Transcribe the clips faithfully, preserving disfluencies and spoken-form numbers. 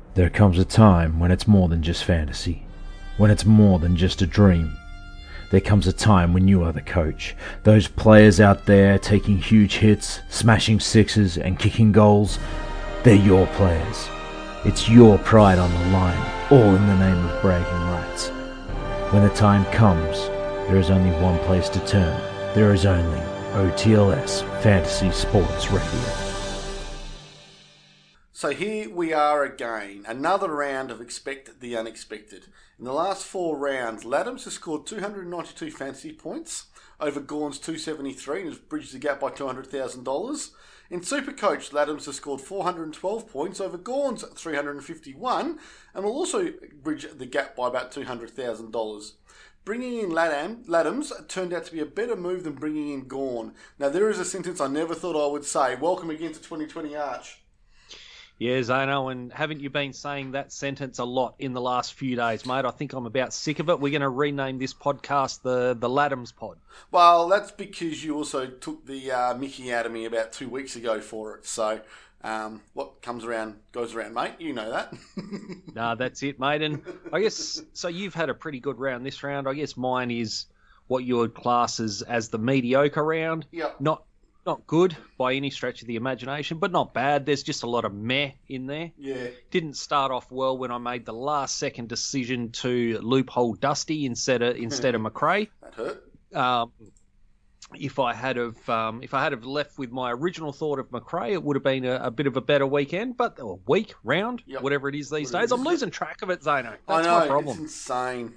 There comes a time when it's more than just fantasy, when it's more than just a dream. There comes a time when you are the coach. Those players out there taking huge hits, smashing sixes and kicking goals, they're your players. It's your pride on the line, all in the name of bragging rights. When the time comes, there is only one place to turn. There is only O T L S Fantasy Sports Radio. So here we are again, another round of Expect the Unexpected. In the last four rounds, Laddams has scored two hundred ninety-two fantasy points over Gawn's two hundred seventy-three and has bridged the gap by two hundred thousand dollars. In Supercoach, Laddams has scored four hundred twelve points over Gawn's three hundred fifty-one and will also bridge the gap by about two hundred thousand dollars. Bringing in Laddam, Laddams turned out to be a better move than bringing in Gawn. Now, there is a sentence I never thought I would say. Welcome again to twenty twenty Arch. Yeah, Zano, and haven't you been saying that sentence a lot in the last few days, mate? I think I'm about sick of it. We're going to rename this podcast the the Laddams Pod. Well, that's because you also took the uh, Mickey out of me about two weeks ago for it. So, um, what comes around goes around, mate. You know that. Nah, that's it, mate. And I guess, so you've had a pretty good round this round. I guess mine is what you would class as, as the mediocre round. Yep. Not Not good by any stretch of the imagination, but not bad. There's just a lot of meh in there. Yeah. Didn't start off well when I made the last second decision to loophole Dusty instead of instead of McRae. That hurt. Um, if I had have um, if I had have left with my original thought of McRae, it would have been a, a bit of a better weekend, but a week, round, Yep. whatever it is these What it days. is. I'm losing track of it, Zano. That's I know, my problem. it's insane.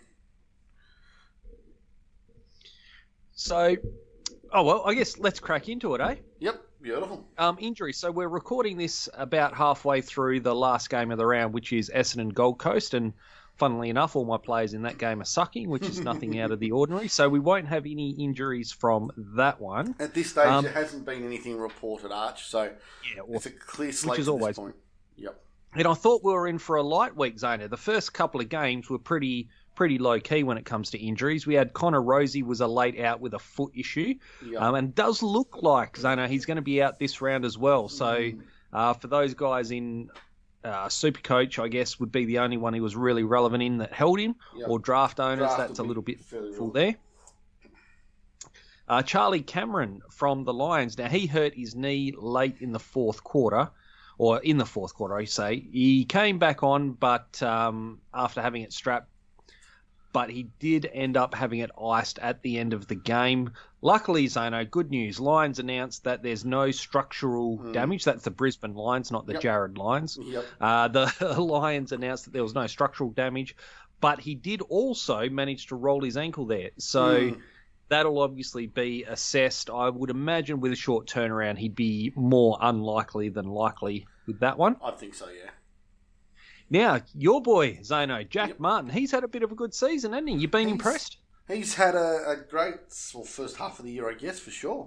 So, oh well, I guess let's crack into it, eh? Yep, beautiful. Um, injuries. So we're recording this about halfway through the last game of the round, which is Essendon Gold Coast, and funnily enough, all my players in that game are sucking, which is nothing out of the ordinary. So we won't have any injuries from that one. At this stage, Um, there hasn't been anything reported, Arch, so Yeah, well, it's a clear slate is at always- this point. Yep. and I thought we were in for a light week, Zona. The first couple of games were pretty pretty low key when it comes to injuries. We had Connor Rosie was a late out with a foot issue, Yep. um, and does look like Zona he's going to be out this round as well. So Mm. uh, for those guys in uh, Supercoach, I guess would be the only one he was really relevant in that held him, Yep. or draft owners. Draft That's a will be little bit fairly full relevant. there. Uh, Charlie Cameron from the Lions. Now, he hurt his knee late in the fourth quarter, or in the fourth quarter, I say. He came back on, but um, after having it strapped, but he did end up having it iced at the end of the game. Luckily, Zano, good news. Lions announced that there's no structural Mm. damage. That's the Brisbane Lions, not the Yep. Jared Lions. Yep. Uh, the Lions announced that there was no structural damage, but he did also manage to roll his ankle there. So Mm. that'll obviously be assessed. I would imagine with a short turnaround, he'd be more unlikely than likely with that one. I think so, yeah. Now, your boy, Zano, Jack Yep. Martin, he's had a bit of a good season, hasn't he? You've been He's- impressed? He's had a, a great well, first half of the year, I guess, for sure.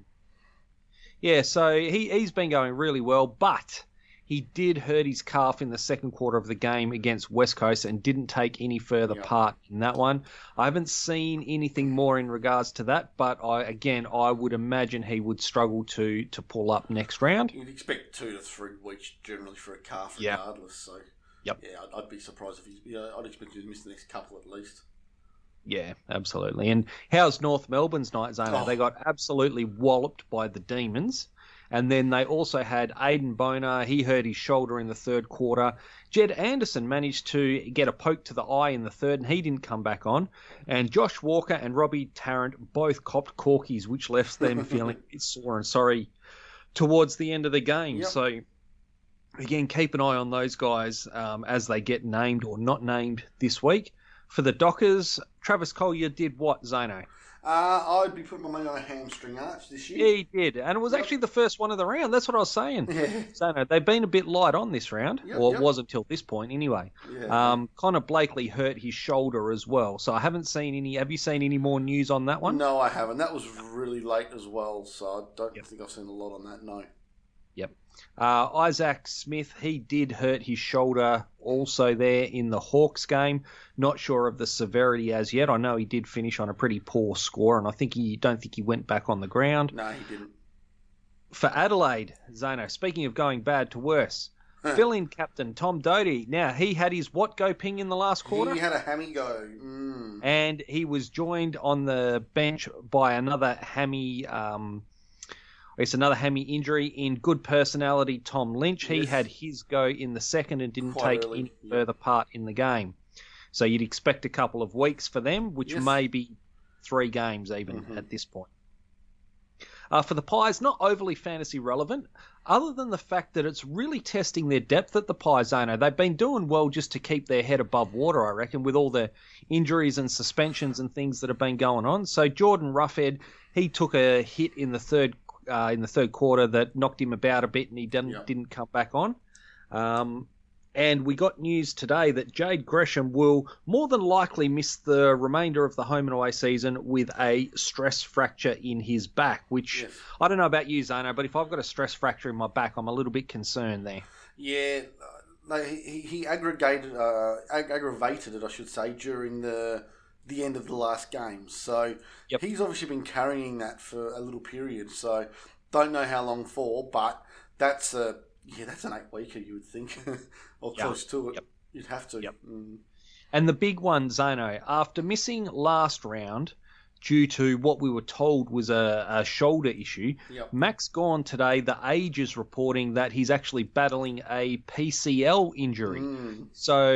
Yeah, so he, he's been going really well, but he did hurt his calf in the second quarter of the game against West Coast and didn't take any further Yep. part in that one. I haven't seen anything more in regards to that, but I again, I would imagine he would struggle to, to pull up next round. You'd expect two to three weeks generally for a calf Yeah. regardless, so... Yep. Yeah, I'd, I'd be surprised if he's... Yeah, I'd expect him to miss the next couple at least. Yeah, absolutely. And how's North Melbourne's night, Zona? Oh. They got absolutely walloped by the Demons. And then they also had Aidan Bonar. He hurt his shoulder in the third quarter. Jed Anderson managed to get a poke to the eye in the third, and he didn't come back on. And Josh Walker and Robbie Tarrant both copped corkies, which left them feeling a bit sore and sorry towards the end of the game. Yep. So, again, keep an eye on those guys um, as they get named or not named this week. For the Dockers, Travis Collier did what, Zano? Uh, I'd be putting my money on a hamstring arch this Yeah, year. he did. And it was Yep. actually the first one of the round. That's what I was saying. Yeah. Zano, they've been a bit light on this round, Yep, or yep. it was until this point anyway. Yeah. Um, Connor Blakely hurt his shoulder as well. So I haven't seen any. Have you seen any more news on that one? No, I haven't. That was really late as well, so I don't Yep. think I've seen a lot on that, no. Yep. Uh, Isaac Smith, he did hurt his shoulder also there in the Hawks game. Not sure of the severity as yet. I know he did finish on a pretty poor score, and I think he don't think he went back on the ground. No, he didn't. For Adelaide, Zano, speaking of going bad to worse, fill-in captain Tom Doty. Now, he had his what go ping in the last quarter? He had a hammy go. Mm. And he was joined on the bench by another hammy, um, it's another hammy injury in good personality, Tom Lynch. He Yes. had his go in the second and didn't Quite take early, any yeah. further part in the game. So you'd expect a couple of weeks for them, which Yes. may be three games even Mhm. at this point. Uh, for the Pies, not overly fantasy relevant, other than the fact that it's really testing their depth at the Pies, Zano. They've been doing well just to keep their head above water, I reckon, with all the injuries and suspensions and things that have been going on. So Jordan Roughhead, he took a hit in the third uh, in the third quarter that knocked him about a bit, and he didn't Yeah. didn't come back on. Um, And we got news today that Jade Gresham will more than likely miss the remainder of the home and away season with a stress fracture in his back, which Yes. I don't know about you, Zano, but if I've got a stress fracture in my back, I'm a little bit concerned there. Yeah, uh, no, he, he aggregated, uh, ag- aggravated it, I should say, during the the end of the last game. So Yep. he's obviously been carrying that for a little period. So don't know how long for, but that's a yeah, that's an eight weeker, you would think, or Yeah. close to it. Yep. You'd have to. Yep. Mm. And the big one, Zano, after missing last round due to what we were told was a, a shoulder issue, Yep. Max Gorn today, The Age is reporting that he's actually battling a P C L injury. Mm. So,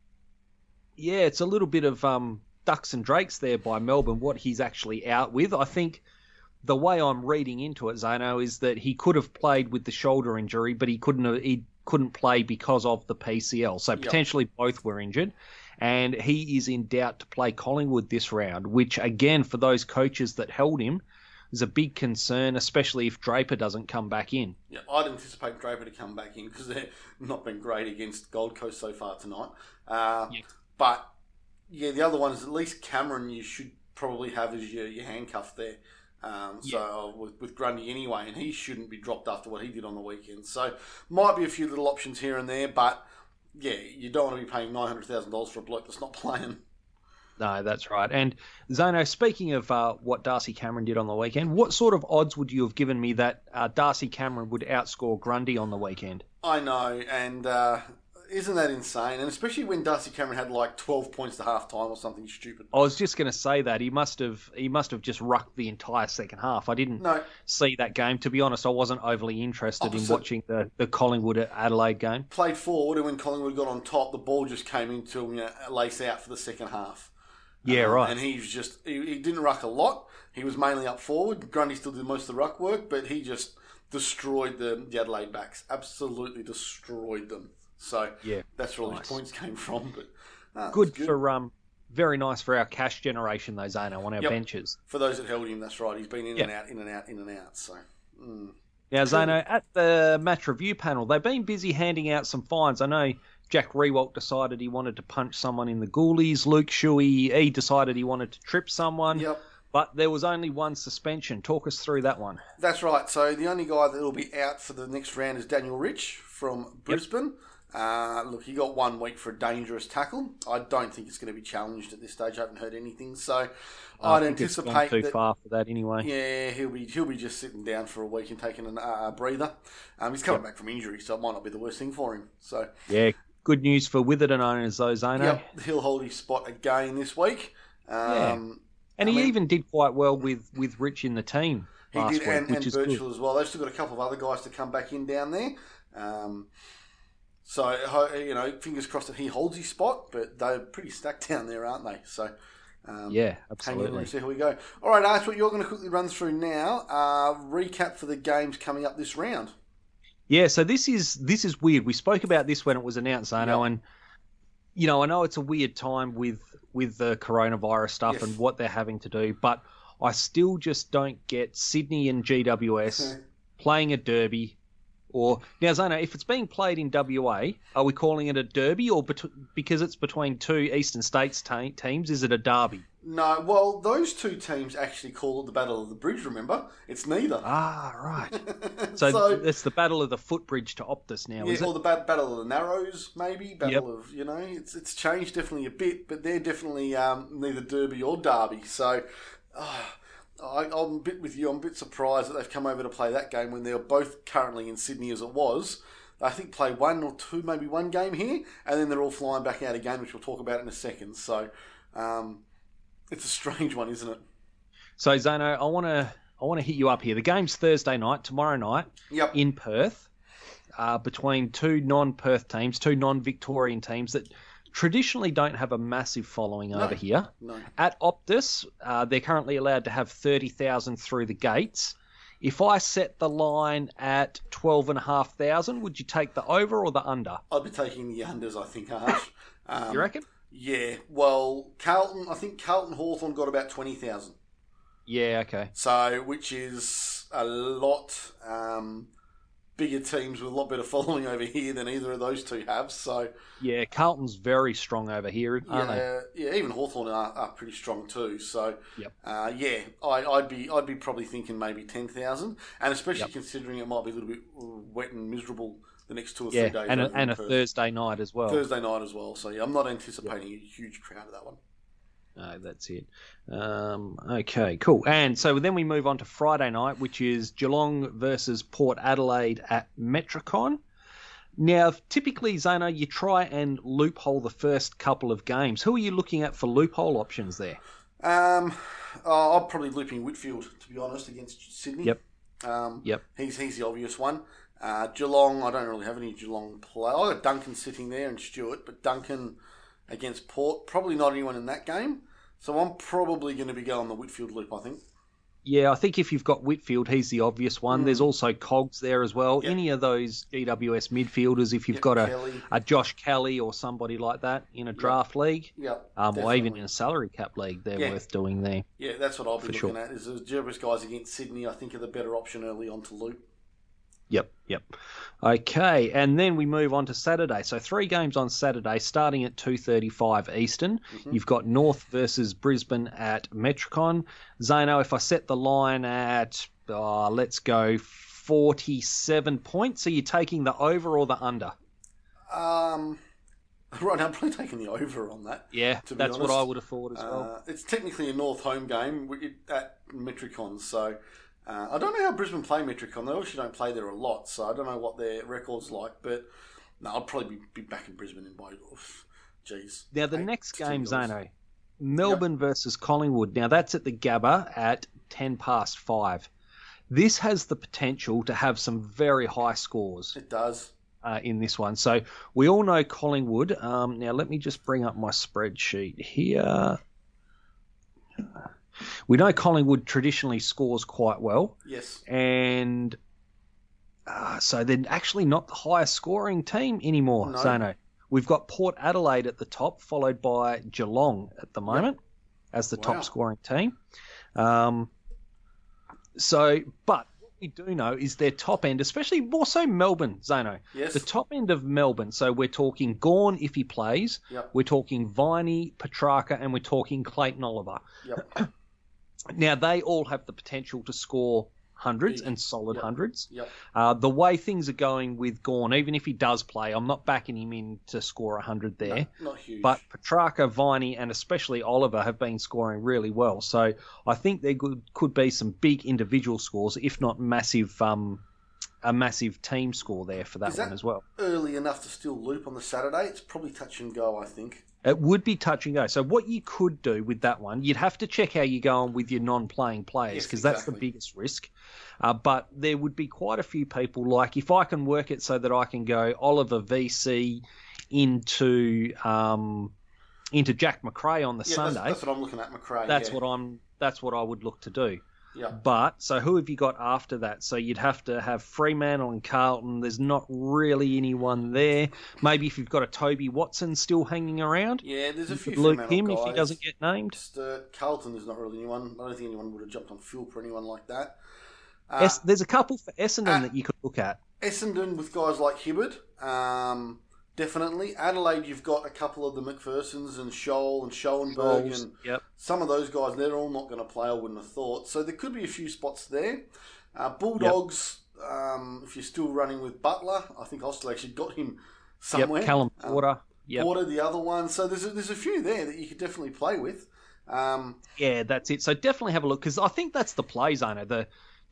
yeah, it's a little bit of um, ducks and drakes there by Melbourne, what he's actually out with. I think the way I'm reading into it, Zano, is that he could have played with the shoulder injury, but he couldn't have, he couldn't play because of the P C L. So Yep. potentially both were injured. And he is in doubt to play Collingwood this round, which, again, for those coaches that held him, is a big concern, especially if Draper doesn't come back in. Yeah, I'd anticipate Draper to come back in because they've not been great against Gold Coast so far tonight. Uh, Yeah. But, yeah, the other one is at least Cameron you should probably have as your, your handcuff there. Um, so with, with Grundy anyway, and he shouldn't be dropped after what he did on the weekend. So might be a few little options here and there, but yeah, you don't want to be paying nine hundred thousand dollars for a bloke that's not playing. No, that's right. And Zano, speaking of uh, what Darcy Cameron did on the weekend, what sort of odds would you have given me that uh, Darcy Cameron would outscore Grundy on the weekend? I know, and uh, isn't that insane? And especially when Darcy Cameron had like twelve points to half time or something stupid. I was just going to say that he must have he must have just rucked the entire second half. I didn't No, see that game. To be honest, I wasn't overly interested Opposite. in watching the, the Collingwood Adelaide game. played forward, and when Collingwood got on top, the ball just came into him, you know, lace out for the second half. Yeah, Um, right. And he was just, he, he didn't ruck a lot. He was mainly up forward. Grundy still did most of the ruck work, but he just destroyed the, the Adelaide backs. Absolutely destroyed them. So Yeah, that's where all nice. his points came from. But no, Good, it's good for um, very nice for our cash generation though, Zano, on our Yep. benches. for those that held him. That's right. He's been in Yeah. and out, in and out, in and out. So mm. Now, Zano, at the match review panel, they've been busy handing out some fines. I know Jack Rewalt decided he wanted to punch someone in the goalies. Luke Shuey, he decided he wanted to trip someone. Yep. But there was only one suspension. Talk us through that one. That's right. So the only guy that will be out for the next round is Daniel Rich from Brisbane. Uh, look, he got one week for a dangerous tackle. I don't think it's going to be challenged at this stage. I haven't heard anything, so I I'd think it's gone anticipate too that. far for that anyway. Yeah, he'll be he'll be just sitting down for a week and taking a uh, breather. Um, he's coming back from injury, so it might not be the worst thing for him. So Yeah, good news for Witherden owners though, Zano. yep, he'll hold his spot again this week. Um, And I he mean- even did quite well with, with Rich in the team He last did, week, and, which and is Birchall good. as well. They've still got a couple of other guys to come back in down there. Um, so, ho- you know, fingers crossed that he holds his spot, but they're pretty stacked down there, aren't they? So, um, Yeah, hang in there absolutely. and see how we go. All right, Arch, what you're going to quickly run through now, uh, recap for the games coming up this round. Yeah, so this is this is weird. We spoke about this when it was announced, Zano, Yeah. and you know, I know it's a weird time with with the coronavirus stuff Yes. and what they're having to do, but I still just don't get Sydney and G W S playing a derby. Or now, Zano, if it's being played in W A, are we calling it a derby, or bet- because it's between two Eastern States te- teams, is it a derby? No, well, those two teams actually call it the Battle of the Bridge, remember? It's neither. Ah, right. So, So- it's the Battle of the Footbridge to Optus now, Yeah, is it? or the bat- Battle of the Narrows, maybe. Battle of, you know, it's it's changed definitely a bit, but they're definitely um, neither Derby or Derby. So uh, I, I'm a bit with you. I'm a bit surprised that they've come over to play that game when they're both currently in Sydney as it was. I think play one or two, maybe one game here, and then they're all flying back out again, which we'll talk about in a second. So um, it's a strange one, isn't it? So Zano, I want to I want to hit you up here. The game's Thursday night, tomorrow night, yep. in Perth, uh, between two non-Perth teams, two non-Victorian teams that traditionally don't have a massive following no, over here. No. At Optus, uh, they're currently allowed to have thirty thousand through the gates. If I set the line at twelve thousand five hundred, would you take the over or the under? I'd be taking the unders, I think, Harsh. Um, you reckon? Yeah. Well, Carlton, I think Carlton Hawthorn got about twenty thousand. Yeah, okay. So, which is a lot um, bigger teams with a lot better following over here than either of those two have. So, yeah, Carlton's very strong over here, aren't yeah, they? Yeah, even Hawthorn are, are pretty strong too. So, yep. uh, yeah, I, I'd be I'd be probably thinking maybe ten thousand, and especially yep. considering it might be a little bit wet and miserable the next two or yeah, three days. and a, and a Perth. Thursday night as well. Thursday night as well. So, yeah, I'm not anticipating yep. a huge crowd of that one. No, that's it. Um, okay, cool. And so then we move on to Friday night, which is Geelong versus Port Adelaide at Metricon. Now, typically, Zano, you try and loophole the first couple of games. Who are you looking at for loophole options there? Um, oh, I'm probably looping Whitfield, to be honest, against Sydney. Yep. Um, yep. He's he's the obvious one. Uh, Geelong, I don't really have any Geelong play. I've got Duncan sitting there and Stewart, but Duncan against Port, probably not anyone in that game. So I'm probably going to be going the Whitfield loop, I think. Yeah, I think if you've got Whitfield, he's the obvious one. Mm. There's also Cogs there as well. Yep. Any of those G W S midfielders, if you've yep, got a, Kelly. a Josh Kelly or somebody like that in a draft yep. league, yep, um, or even in a salary cap league, they're yeah. worth doing there. Yeah, that's what I'll be looking sure. at. Is the G W S guys against Sydney, I think, are the better option early on to loop. Yep, yep. Okay, and then we move on to Saturday. So three games on Saturday, starting at two thirty-five Eastern. Mm-hmm. You've got North versus Brisbane at Metricon. Zano, if I set the line at, oh, let's go forty-seven points, are you taking the over or the under? Um, right now, I'm probably taking the over on that. Yeah, to be that's honest. what I would have thought as well. Uh, it's technically a North home game at Metricon, so... Uh, I don't know how Brisbane play Metricon. They actually don't play there a lot, so I don't know what their record's like. But no, I'll probably be, be back in Brisbane in by, jeez. Now the next game, Zano, Melbourne yep. versus Collingwood. Now that's at the Gabba at ten past five. This has the potential to have some very high scores. It does. Uh, in this one. So we all know Collingwood. Um, now let me just bring up my spreadsheet here. We know Collingwood traditionally scores quite well. Yes. And uh, so they're actually not the highest scoring team anymore, no. Zano. We've got Port Adelaide at the top, followed by Geelong at the moment yep. as the wow. top scoring team. Um, so, but what we do know is their top end, especially more so Melbourne, Zano. Yes. The top end of Melbourne. So we're talking Gawn if he plays. Yep. We're talking Viney, Petrarca, and we're talking Clayton Oliver. Yep. Now, they all have the potential to score hundreds Big. and solid yep. hundreds. Yep. Uh, the way things are going with Gawn, even if he does play, I'm not backing him in to score one hundred there. No, not huge. But Petrarca, Viney, and especially Oliver have been scoring really well. So I think there could, could be some big individual scores, if not massive, um, a massive team score there for that, Is that one as well. Early enough to still loop on the Saturday? It's probably touch and go, I think. It would be touch and go. So what you could do with that one, you'd have to check how you're going with your non-playing players because yes, exactly. that's the biggest risk. Uh, but there would be quite a few people, like if I can work it so that I can go Oliver V C into um, into Jack Macrae on the yeah, Sunday. That's, that's what I'm looking at, Macrae. That's yeah. what I'm. That's what I would look to do. Yeah. But, so who have you got after that? So you'd have to have Fremantle and Carlton. There's not really anyone there. Maybe if you've got a Toby Watson still hanging around. Yeah, there's a few Luke Fremantle him guys. if he doesn't get named. Just, uh, Carlton, there's not really anyone. I don't think anyone would have jumped on Phil or anyone like that. Uh, es- there's a couple for Essendon uh, that you could look at. Essendon with guys like Hibbard. Um... Definitely. Adelaide, you've got a couple of the McPhersons and Scholl and Schoenberg Scholes, and yep. some of those guys, they're all not going to play, I wouldn't have thought. So there could be a few spots there. Uh, Bulldogs, yep. um, if you're still running with Butler, I think I've still actually got him somewhere. Yep, Callum Porter. Um, yep. Porter, the other one. So there's a, there's a few there that you could definitely play with. Um, yeah, that's it. So definitely have a look because I think that's the play, Zona. The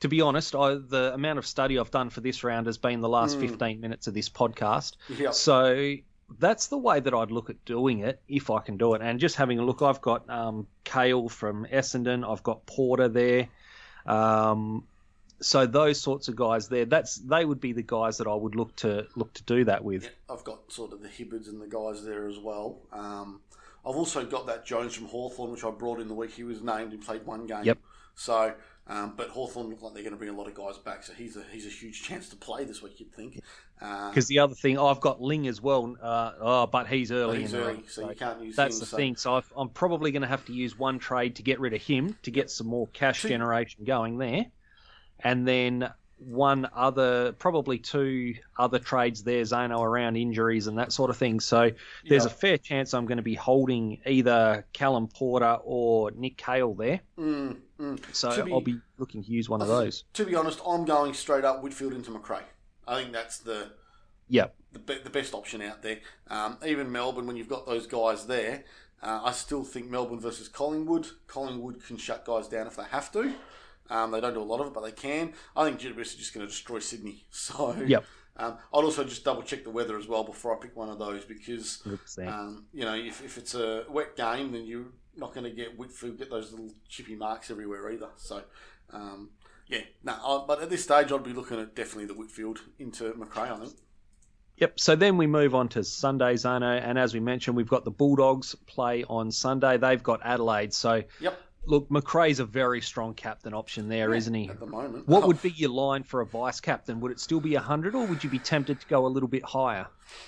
to be honest, I, the amount of study I've done for this round has been the last mm. fifteen minutes of this podcast. Yep. So that's the way that I'd look at doing it if I can do it. And just having a look, I've got um, Kale from Essendon. I've got Porter there. Um, so those sorts of guys there, that's they would be the guys that I would look to look to do that with. Yeah, I've got sort of the Hibbards and the guys there as well. Um, I've also got that Jones from Hawthorn, which I brought in the week he was named and played one game. Yep. So, um, but Hawthorn look like they're going to bring a lot of guys back, so he's a he's a huge chance to play this week, you'd think. Because uh, the other thing, I've got Ling as well, uh, oh, but he's early. But he's in early, the, so, so you can't use that's him. the so. thing. So I've, I'm probably going to have to use one trade to get rid of him to get some more cash generation going there, and then one other, probably two other trades there, Zano, around injuries and that sort of thing. So there's yep. a fair chance I'm going to be holding either Callum Porter or Nick Cale there. Mm, mm. So be, I'll be looking to use one of those. To be honest, I'm going straight up Whitfield into Macrae. I think that's the yep. the, be, the best option out there. Um, even Melbourne, when you've got those guys there, uh, I still think Melbourne versus Collingwood. Collingwood can shut guys down if they have to. Um, they don't do a lot of it, but they can. I think Jitterbus is just going to destroy Sydney. So yep. um, I'd also just double check the weather as well before I pick one of those because um, you know if, if it's a wet game, then you're not going to get Whitfield get those little chippy marks everywhere either. So um, yeah, no. Nah, but at this stage, I'd be looking at definitely the Whitfield into Macrae, I think. Yep, so then we move on to Sunday, Zano, and as we mentioned, we've got the Bulldogs play on Sunday. They've got Adelaide, so yep. Look, Macrae's a very strong captain option there, yeah, isn't he? At the moment. What oh. would be your line for a vice captain? Would it still be one hundred, or would you be tempted to go a little bit higher?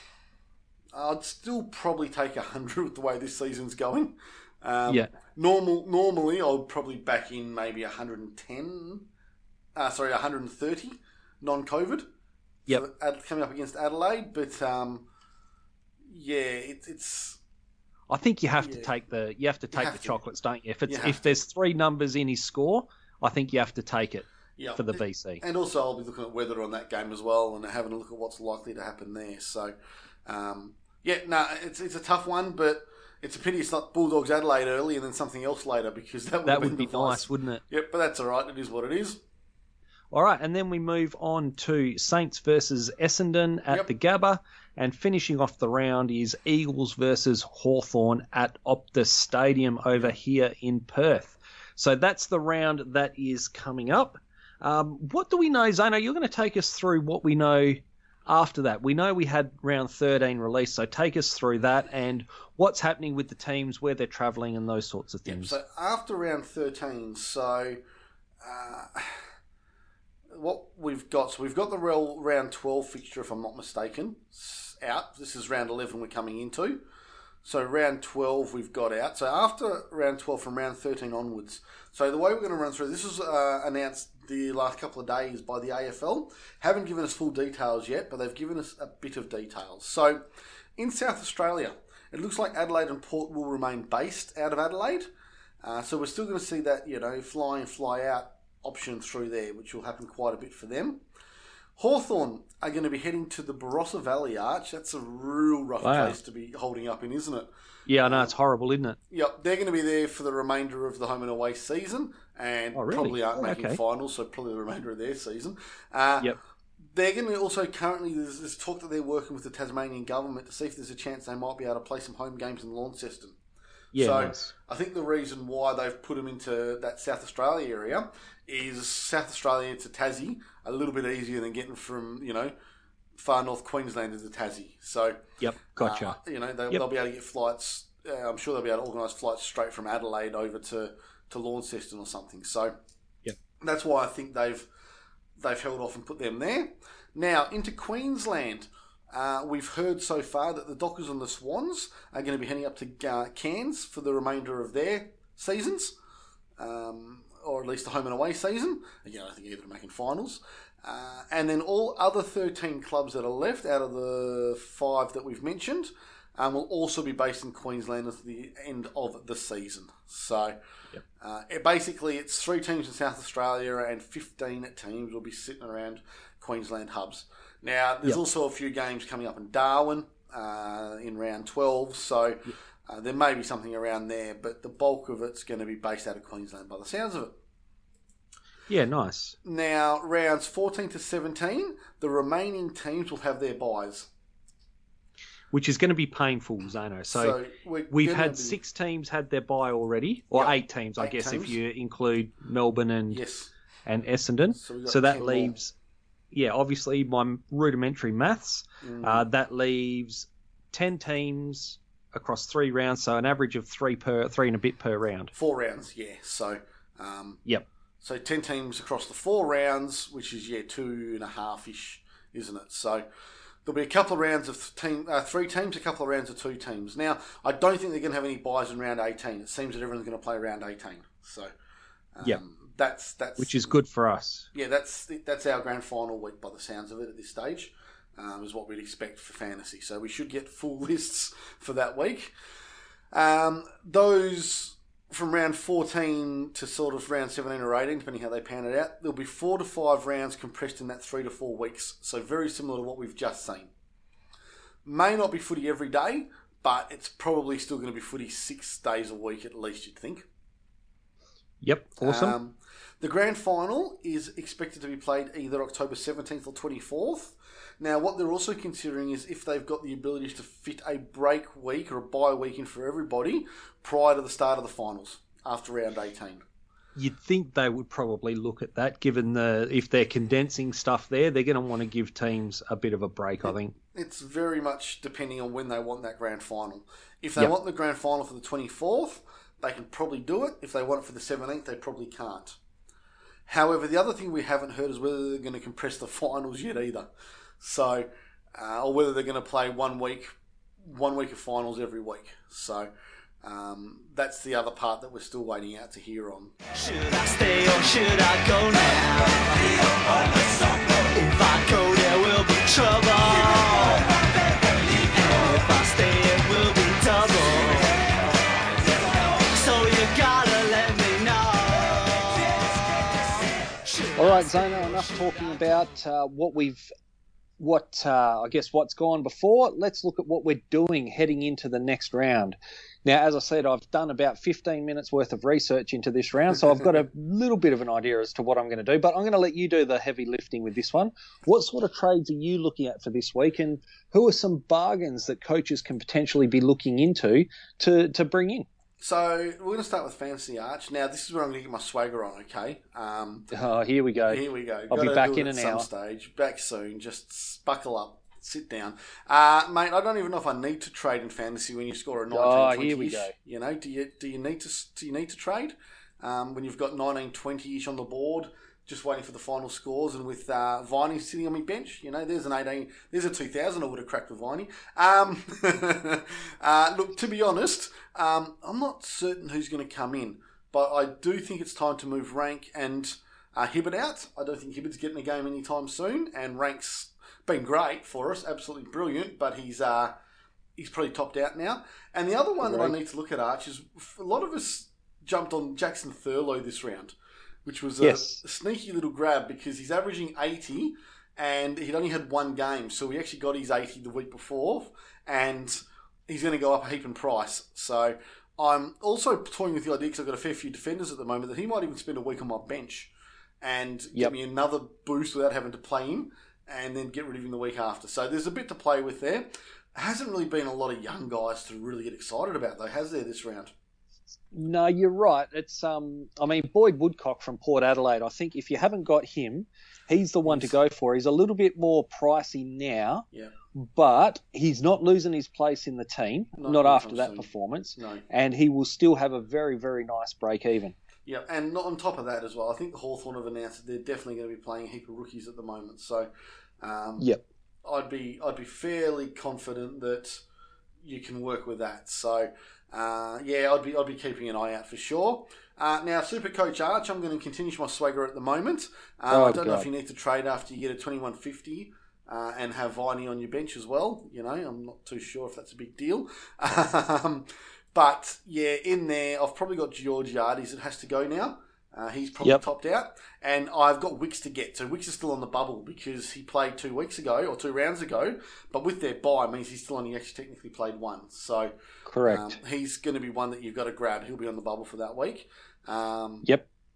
I'd still probably take one hundred with the way this season's going. Um, yeah. Normal, normally, I would probably back in maybe one hundred ten, uh, sorry, one hundred thirty non-COVID. Yep. For, coming up against Adelaide, but um, yeah, it, it's. I think you have yeah. to take the you have to take have the to. chocolates, don't you? If it's you if there's three numbers in his score, I think you have to take it yep. for the V C. And also, I'll be looking at weather on that game as well, and having a look at what's likely to happen there. So, um, yeah, no, nah, it's it's a tough one, but it's a pity it's not Bulldogs Adelaide early and then something else later because that would that been would be the nice, wouldn't it? Yep, but that's all right. It is what it is. All right, and then we move on to Saints versus Essendon at yep. the Gabba, and finishing off the round is Eagles versus Hawthorn at Optus Stadium over here in Perth. So that's the round that is coming up. Um, what do we know, Zano? You're going to take us through what we know after that. We know we had round thirteen released, so take us through that and what's happening with the teams, where they're travelling and those sorts of things. Yep, so after round thirteen, so... Uh... What we've got, so we've got the real round twelve fixture, if I'm not mistaken, out. This is round eleven we're coming into. So round twelve we've got out. So after round twelve, from round thirteen onwards. So the way we're going to run through, this was uh, announced the last couple of days by the A F L. Haven't given us full details yet, but they've given us a bit of details. So in South Australia, it looks like Adelaide and Port will remain based out of Adelaide. Uh, so we're still going to see that, you know, fly in, fly out option through there, which will happen quite a bit for them. Hawthorn are going to be heading to the Barossa Valley Arch. That's a real rough wow. place to be holding up in, isn't it? Yeah, I know, it's horrible, isn't it? Yep, they're going to be there for the remainder of the home and away season, and oh, really? probably aren't oh, making okay. finals, so probably the remainder of their season. Uh, yep. They're going to also currently, there's, there's talk that they're working with the Tasmanian government to see if there's a chance they might be able to play some home games in Launceston. Yeah, so nice. I think the reason why they've put them into that South Australia area is South Australia to Tassie a little bit easier than getting from, you know, far north Queensland to Tassie. So, yep, gotcha. Uh, you know, they, yep. they'll be able to get flights. Uh, I'm sure they'll be able to organise flights straight from Adelaide over to, to Launceston or something. So, yep. that's why I think they've they've held off and put them there. Now into Queensland. Uh, we've heard so far that the Dockers and the Swans are going to be heading up to uh, Cairns for the remainder of their seasons, um, or at least the home and away season. Again, I think either are making finals. Uh, and then all other thirteen clubs that are left out of the five that we've mentioned um, will also be based in Queensland at the end of the season. So yep. uh, it basically it's three teams in South Australia and fifteen teams will be sitting around Queensland hubs. Now, there's yep. also a few games coming up in Darwin uh, in round twelve, so yep. uh, there may be something around there, but the bulk of it's going to be based out of Queensland by the sounds of it. Yeah, nice. Now, rounds fourteen to seventeen, the remaining teams will have their buys. Which is going to be painful, Zeno. So, So we're we've gonna had be- six teams had their bye already, or Yep. eight teams, I Eight guess, teams. if you include Melbourne and Yes. and Essendon. So we've got So that ten more. leaves, yeah, obviously my rudimentary maths. Mm. Uh, that leaves ten teams across three rounds, so an average of three per three and a bit per round. Four rounds, yeah. So, um, Yep. so ten teams across the four rounds, which is yeah two and a half ish, isn't it? So there'll be a couple of rounds of team, uh, three teams, a couple of rounds of two teams. Now, I don't think they're going to have any buys in round eighteen. It seems that everyone's going to play round eighteen. So, um, Yep. that's that's Which is good for us. yeah, that's that's our grand final week by the sounds of it at this stage. Um, is what we'd expect for fantasy. So we should get full lists for that week. Um, those from round fourteen to sort of round seventeen or eighteen, depending how they pan it out, there'll be four to five rounds compressed in that three to four weeks. So very similar to what we've just seen. May not be footy every day, but it's probably still going to be footy six days a week at least, you'd think. Yep, awesome. Um, the grand final is expected to be played either October seventeenth or twenty-fourth. Now, what they're also considering is if they've got the ability to fit a break week or a bye week in for everybody prior to the start of the finals after round eighteen. You'd think they would probably look at that, given the if they're condensing stuff there, they're going to want to give teams a bit of a break, I think. It's very much depending on when they want that grand final. If they Yep. want the grand final for the twenty-fourth, they can probably do it. If they want it for the seventeenth, they probably can't. However, the other thing we haven't heard is whether they're going to compress the finals yet either. So, uh, or whether they're going to play one week, one week of finals every week. So, um, that's the other part that we're still waiting out to hear on. Should I stay or should I go now? If I go, there will be trouble. And if I stay, it will be double. So you gotta let me know. All right, Zeno, enough talking about uh, what we've, what uh, I guess what's gone before. Let's look at what we're doing heading into the next round. Now, as I said, I've done about fifteen minutes worth of research into this round, so I've got a little bit of an idea as to what I'm going to do, but I'm going to let you do the heavy lifting with this one. What sort of trades are you looking at for this week, and who are some bargains that coaches can potentially be looking into to, to bring in? So, we're going to start with Fantasy Arch. Now, this is where I'm going to get my swagger on, okay? Um, Oh, here we go. Here we go. I'll be Gotta back do it in at an some hour. stage. Back soon. Just buckle up. Sit down. Uh, mate, I don't even know if I need to trade in fantasy when you score a nineteen Oh, twenty-ish. here we go. You know, do you do you need to do you need to trade um, when you've got nineteen twenty-ish on the board, just waiting for the final scores, and with uh, Viney sitting on my bench? You know, there's an eighteen, there's a two thousand I would have cracked with Viney. Um, uh, look, to be honest, um, I'm not certain who's going to come in, but I do think it's time to move Rank and uh, Hibbert out. I don't think Hibbert's getting a game anytime soon, and Rank's been great for us, absolutely brilliant, but he's uh, he's probably topped out now. And the other one that I need to look at, Arch, is a lot of us jumped on Jackson Thurlow this round, which was a, Yes. a sneaky little grab because he's averaging eighty and he'd only had one game, so we actually got his eighty the week before, and he's going to go up a heap in price. So I'm also toying with the idea, because I've got a fair few defenders at the moment, that he might even spend a week on my bench and Yep. give me another boost without having to play him, and then get rid of him the week after. So there's a bit to play with there. There hasn't really been a lot of young guys to really get excited about, though, has there, this round? No, you're right. It's um, I mean, Boyd Woodcock from Port Adelaide. I think if you haven't got him, he's the one to go for. He's a little bit more pricey now, Yeah. but he's not losing his place in the team, Not not, anytime after that soon. performance, No. and he will still have a very, very nice break even. Yeah, and not on top of that as well, I think the Hawthorn have announced that they're definitely going to be playing a heap of rookies at the moment. So, um, Yep. I'd be I'd be fairly confident that you can work with that. So, uh, yeah, I'd be I'd be keeping an eye out for sure. Uh, now, Super Coach Arch, I'm going to continue my swagger at the moment. Um, Oh, I don't know God. if you need to trade after you get a twenty-one fifty. Uh, and have Viney on your bench as well. You know, I'm not too sure if that's a big deal. um, but, yeah, in there, I've probably got Georgiades that has to go now. Uh, he's probably Yep. topped out. And I've got Wicks to get. So Wicks is still on the bubble because he played two weeks ago or two rounds ago. But with their bye means he's still only actually technically played one. So Correct. um, he's going to be one that you've got to grab. He'll be on the bubble for that week. Um, Yep.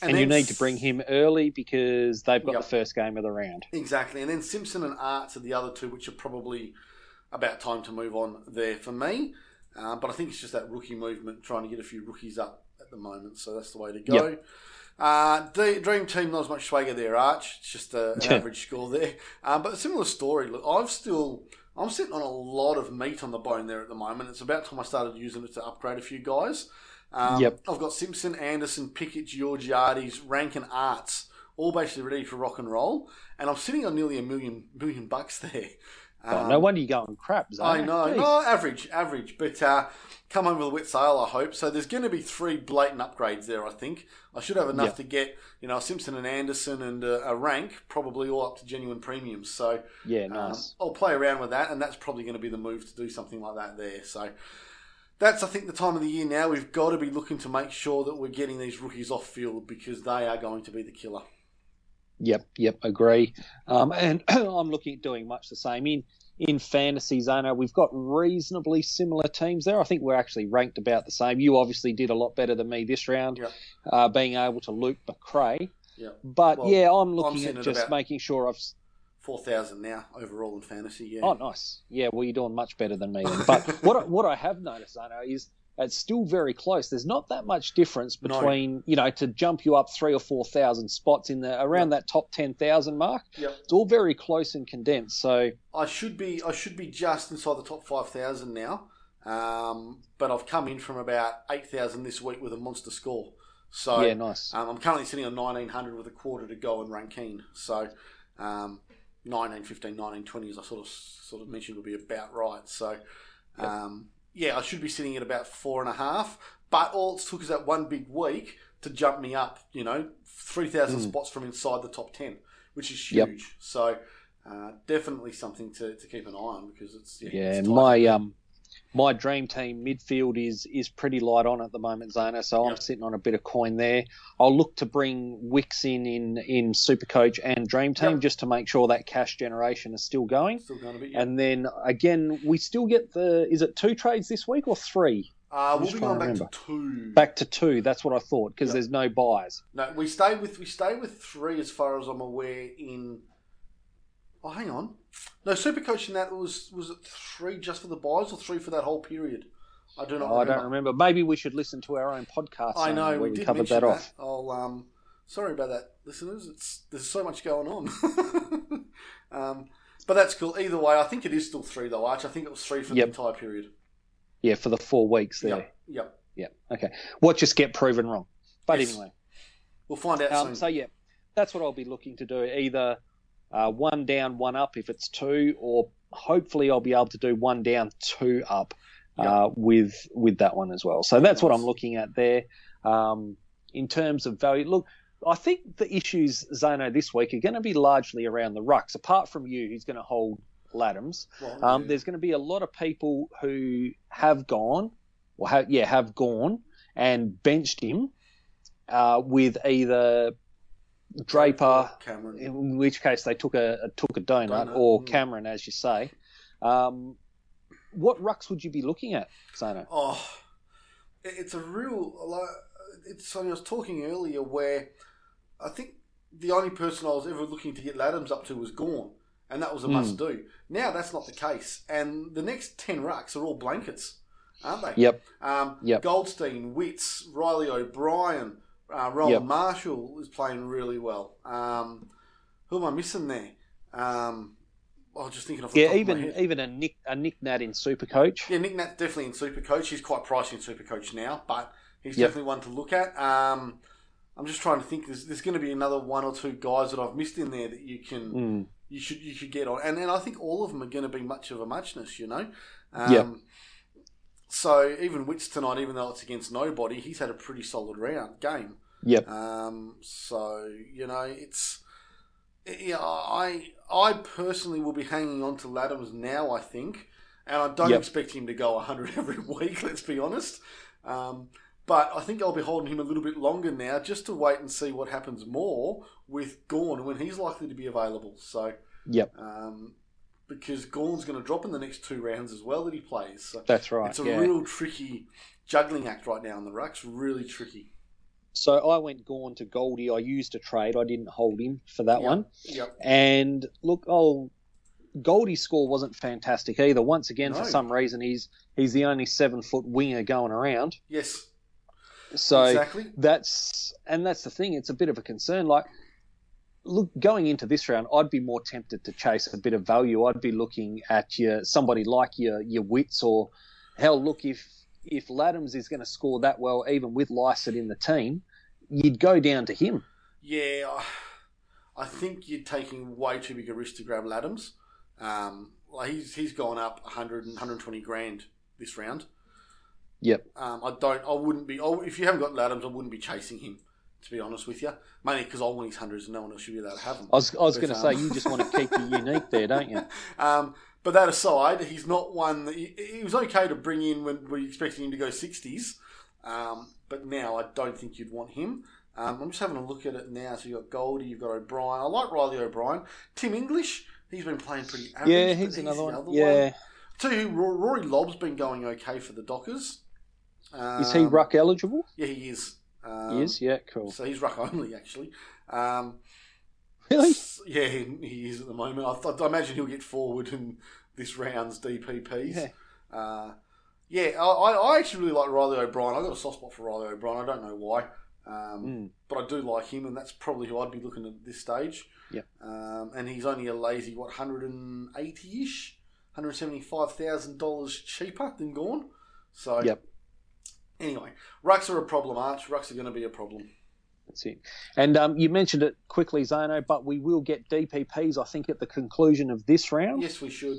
And, and you then, need to bring him early because they've got yep. the first game of the round. Exactly. And then Simpson and Arts are the other two, which are probably about time to move on there for me. Uh, but I think it's just that rookie movement, trying to get a few rookies up at the moment. So that's the way to go. Yep. Uh, the Dream Team, not as much swagger there, Arch. It's just a, an average score there. Um, but a similar story. Look, I've still... I'm sitting on a lot of meat on the bone there at the moment. It's about time I started using it to upgrade a few guys. Um, yep. I've got Simpson, Anderson, Pickett, Georgiades, Rank and Arts, all basically ready for rock and roll. And I'm sitting on nearly a million million bucks there. Um, oh, no wonder you're going crap, Zane. I know. Jeez. No, average, average. But uh, come home with a wet sail, I hope. So there's going to be three blatant upgrades there, I think. I should have enough yep. to get, you know, Simpson and Anderson and uh, a Rank, probably all up to genuine premiums. So yeah, nice. Um, I'll play around with that, and that's probably going to be the move to do something like that there. So that's, I think, the time of the year now. We've got to be looking to make sure that we're getting these rookies off field because they are going to be the killer. Yep, yep, agree. Um, and I'm looking at doing much the same. In in fantasy, Zona, we've got reasonably similar teams there. I think we're actually ranked about the same. You obviously did a lot better than me this round, yep. uh, being able to loop McRae. Yep. But, well, yeah, I'm looking I'm at just making sure I've... four thousand now overall in fantasy, yeah. Oh, nice. Yeah, well, you're doing much better than me then. But what, I, what I have noticed, Zona, is... it's still very close. There's not that much difference between, no. you know, to jump you up three or four thousand spots in the around yep. that top ten thousand mark. Yep. It's all very close and condensed. So I should be, I should be just inside the top five thousand now. Um, but I've come in from about eight thousand this week with a monster score. So yeah, nice. Um, I'm currently sitting on nineteen hundred with a quarter to go in Rankine. So um, nineteen, fifteen, nineteen, twenty, as I sort of sort of mentioned, would be about right. So. Yep. Um, Yeah, I should be sitting at about four and a half, but all it took is that one big week to jump me up, you know, three thousand mm. spots from inside the top ten, which is huge. Yep. So uh, definitely something to, to keep an eye on because it's yeah. Yeah, it's my um, my dream team midfield is is pretty light on at the moment, Zona. So yep. I'm sitting on a bit of coin there. I'll look to bring Wicks in in, in Supercoach and Dream Team yep. just to make sure that cash generation is still going. Still going a bit, yeah. And then again, we still get the is it two trades this week or three? Uh, we'll be going back to two. Back to two. That's what I thought because yep. there's no buys. No, we stay with we stay with three as far as I'm aware. In oh, hang on, no Supercoach in that was was it three just for the buys or three for that whole period? I do not. Oh, remember. I don't remember. Maybe we should listen to our own podcast. I know we, we did covered mention that off. That. I'll um, sorry about that, listeners. It's there's so much going on. um, but that's cool. Either way, I think it is still three though, Arch. I think it was three for yep. the entire period. Yeah, for the four weeks there. Yep. Yep. Yep. Okay. Watch us get proven wrong. But yes. anyway, we'll find out um, soon. So yeah, that's what I'll be looking to do. Either uh, one down, one up if it's two, or hopefully I'll be able to do one down, two up. Yep. Uh, with with that one as well. So that's what I'm looking at there. Um, in terms of value, look, I think the issues, Zano, this week are going to be largely around the rucks. Apart from you, who's going to hold Laddams, well, um, yeah. there's going to be a lot of people who have gone, or have, yeah, have gone and benched him uh, with either Draper, Cameron. in which case they took a, a took a donut, donut. or Mm. Cameron, as you say. Um, What rucks would you be looking at, Sano? Oh, it- it's a real. Like, it's something I was talking earlier where I think the only person I was ever looking to get Laddams up to was Gorn, and that was a Mm. must do. Now that's not the case, and the next ten rucks are all blankets, aren't they? Yep. Um, Yep. Goldstein, Witts, Riley O'Brien, uh, Roland Yep. Marshall is playing really well. Um, who am I missing there? Um, I was just thinking off the Yeah, top even of my head. even a Nick a Nick Nat in Supercoach. Yeah, Nick Nat's definitely in Supercoach. He's quite pricey in Supercoach now, but he's Yep. definitely one to look at. Um, I'm just trying to think. There's, there's going to be another one or two guys that I've missed in there that you can Mm. you should you should get on, and and I think all of them are going to be much of a muchness. You know. Um, Yep. So even Witts tonight, even though it's against nobody, he's had a pretty solid round game. Yep. Um, so you know, it's yeah. I I personally will be hanging on to Laddams now. I think, and I don't Yep. expect him to go one hundred every week. Let's be honest. Um, but I think I'll be holding him a little bit longer now, just to wait and see what happens more with Gorn when he's likely to be available. So, Yep. um, because Gorn's going to drop in the next two rounds as well that he plays. So That's right. it's a yeah. real tricky juggling act right now in the rucks. Really tricky. So I went Gorn to Goldie. I used a trade. I didn't hold him for that Yep. one. Yep. And look, oh, Goldie's score wasn't fantastic either. Once again, No. for some reason, he's he's the only seven foot winger going around. Yes. So Exactly. that's and that's the thing. It's a bit of a concern. Like, look, going into this round, I'd be more tempted to chase a bit of value. I'd be looking at your somebody like your your Wits, or hell, look, if if Laddams is going to score that well, even with Lysett in the team, you'd go down to him. Yeah, I- I think you're taking way too big a risk to grab Laddams. Um, like he's he's gone up one hundred, one hundred twenty grand this round. Yep. Um, I don't. I wouldn't be. I, if you haven't got Laddams, I wouldn't be chasing him. To be honest with you, mainly because I want his hundreds and no one else should be allowed to have them. I was I was But, going to um, say, you just want to keep the unique there, don't you? Um, but that aside, he's not one that he, he was okay to bring in when we expected him to go sixties. Um, but now I don't think you'd want him. Um, I'm just having a look at it now. So you've got Goldie, you've got O'Brien. I like Riley O'Brien. Tim English, he's been playing pretty average. Yeah, but he's another the one. other Yeah. Tell you who, Ro- Rory Lobb's been going okay for the Dockers. Um, Is he ruck eligible? Yeah, he is. Um, He is? Yeah, cool. So he's ruck only, actually. Um, Really? s- Yeah, he, he is at the moment. I, th- I imagine he'll get forward in this round's D P Ps. Yeah. Uh, yeah, I, I actually really like Riley O'Brien. I've got a soft spot for Riley O'Brien. I don't know why. Um, Mm. But I do like him, and that's probably who I'd be looking at this stage. Yep. Um, and he's only a lazy, what, one hundred eighty-ish? one hundred seventy-five thousand dollars cheaper than Gorn. So, Yep. anyway, rucks are a problem, Arch. Rucks are going to be a problem. That's it. And um, you mentioned it quickly, Zano, but we will get D P Ps, I think, at the conclusion of this round. Yes, we should.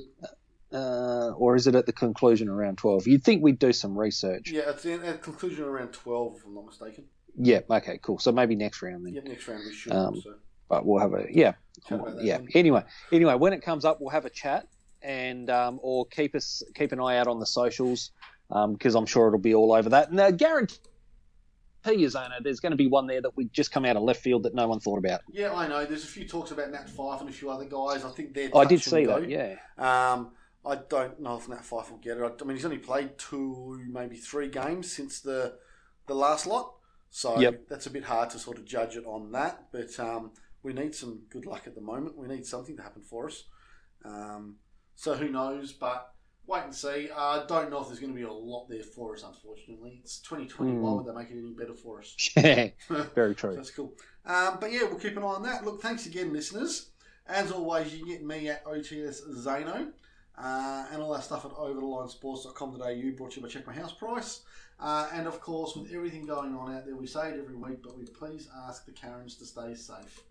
Uh, or is it at the conclusion of round twelve? You'd think we'd do some research. Yeah, at the at conclusion around twelve, if I'm not mistaken. Yeah, okay, cool. So maybe next round then. Yep, next round we should. Um, so. But we'll have a, yeah. Chat about that Yeah. then. Anyway, anyway, when it comes up, we'll have a chat and um, or keep us keep an eye out on the socials because I'm sure it'll be all over that. And I guarantee you, Zano, there's going to be one there that we just come out of left field that no one thought about. Yeah, I know. There's a few talks about Nat Fife and a few other guys. I think they're. I did touch see and go. that, yeah. Um, I don't know if Nat Fife will get it. I, I mean, he's only played two, maybe three games since the the last lot, so Yep. that's a bit hard to sort of judge it on that. But um, we need some good luck at the moment. We need something to happen for us. Um, so who knows? But wait and see. I uh, don't know if there's going to be a lot there for us. Unfortunately, it's twenty twenty. Mm. Why would they make it any better for us? Very true. That's cool. Um, but yeah, we'll keep an eye on that. Look, thanks again, listeners. As always, you can get me at O T S Zano uh, and all our stuff at over the line sports dot com dot a u, brought to you by Check My House Price. Uh, and of course, with everything going on out there, we say it every week, but we please ask the Karens to stay safe.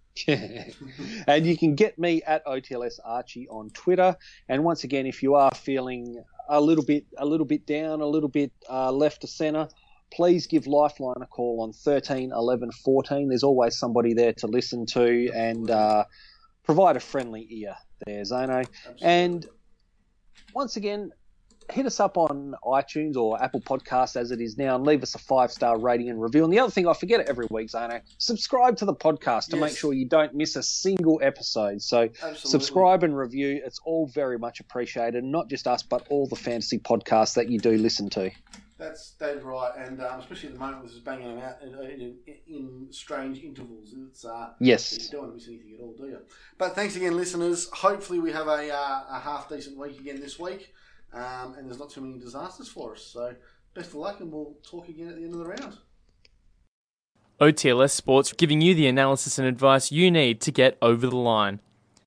And you can get me at O T L S Archie on Twitter. And once again, if you are feeling a little bit, a little bit down, a little bit uh, left to centre, please give Lifeline a call on thirteen eleven fourteen. There's always somebody there to listen to and uh, provide a friendly ear there, Zano. Absolutely. And once again, hit us up on iTunes or Apple Podcasts as it is now and leave us a five-star rating and review. And the other thing, I forget it every week, Zano, subscribe to the podcast to Yes. make sure you don't miss a single episode. So Absolutely. subscribe and review. It's all very much appreciated. Not just us, but all the fantasy podcasts that you do listen to. That's that's right, and um, especially at the moment, with us banging them out in, in, in strange intervals. It's uh, Yes. you don't want to miss anything at all, do you? But thanks again, listeners. Hopefully, we have a, uh, a half decent week again this week, um, and there's not too many disasters for us. So, best of luck, and we'll talk again at the end of the round. O T L S Sports, giving you the analysis and advice you need to get over the line.